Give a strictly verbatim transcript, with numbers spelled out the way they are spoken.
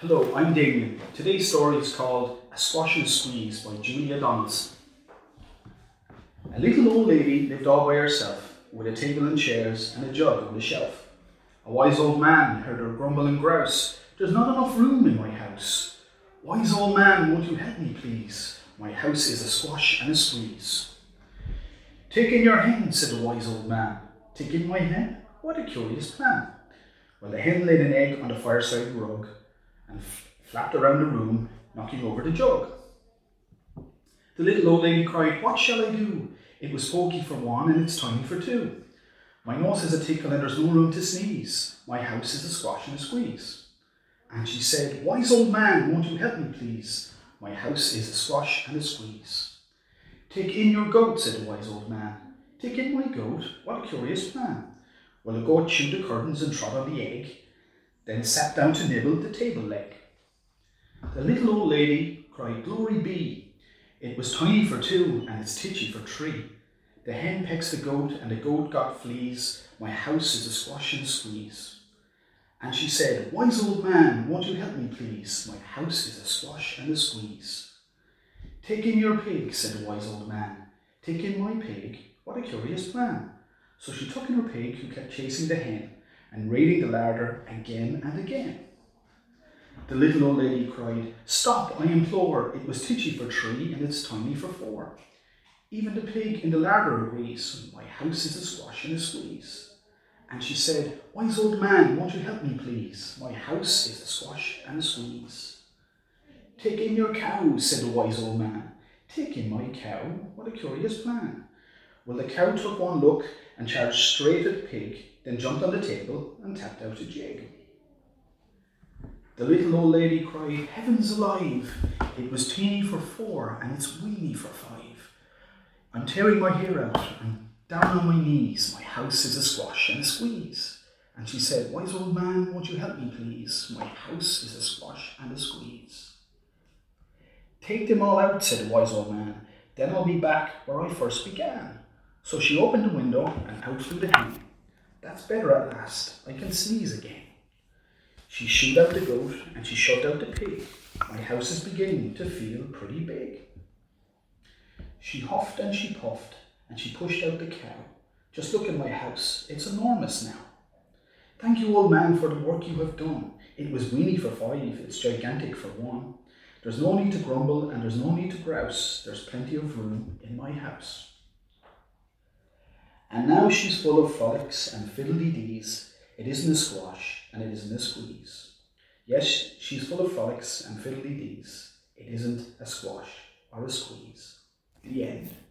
Hello, I'm Damien. Today's story is called A Squash and a Squeeze by Julia Donaldson. A little old lady lived all by herself, with a table and chairs and a jug on the shelf. A wise old man heard her grumble and grouse, "There's not enough room in my house. Wise old man, won't you help me please? My house is a squash and a squeeze." "Take in your hen," said the wise old man. "Take in my hen? What a curious plan." Well, the hen laid an egg on the fireside rug and f- flapped around the room, knocking over the jug. The little old lady cried, "What shall I do? It was pokey for one and it's tiny for two. My nose has a tickle and there's no room to sneeze. My house is a squash and a squeeze." And she said, "Wise old man, won't you help me please? My house is a squash and a squeeze." "Take in your goat," said the wise old man. "Take in my goat? What a curious plan." Well, the goat chewed the curtains and trod on the egg, then sat down to nibble the table leg. The little old lady cried, "Glory be! It was tiny for two and it's titchy for three. The hen pecks the goat and the goat got fleas. My house is a squash and a squeeze." And she said, "Wise old man, won't you help me please? My house is a squash and a squeeze." "Take in your pig," said the wise old man. "Take in my pig? What a curious plan." So she took in her pig, who kept chasing the hen and raiding the larder again and again. The little old lady cried, "Stop, I implore, it was titchy for three and it's tiny for four. Even the pig in the larder agrees, my house is a squash and a squeeze." And she said, "Wise old man, won't you help me please? My house is a squash and a squeeze." "Take in your cow," said the wise old man. "Take in my cow? What a curious plan." Well, the cow took one look and charged straight at the pig, then jumped on the table and tapped out a jig. The little old lady cried, "Heavens alive! It was teeny for four and it's weeny for five. I'm tearing my hair out and down on my knees. My house is a squash and a squeeze." And she said, "Wise old man, won't you help me please? My house is a squash and a squeeze." "Take them all out," said the wise old man. "Then I'll be back where I first began." So she opened the window and out flew the hen. "That's better at last. I can sneeze again." She shooed out the goat and she shoved out the pig. My house is beginning to feel pretty big. She huffed and she puffed and she pushed out the cow. "Just look at my house. It's enormous now." "Thank you, old man, for the work you have done. It was weeny for five. It's gigantic for one. There's no need to grumble and there's no need to grouse. There's plenty of room in my house." And now she's full of frolics and fiddly-dees. It isn't a squash and it isn't a squeeze. Yes, she's full of frolics and fiddly-dees. It isn't a squash or a squeeze. The end.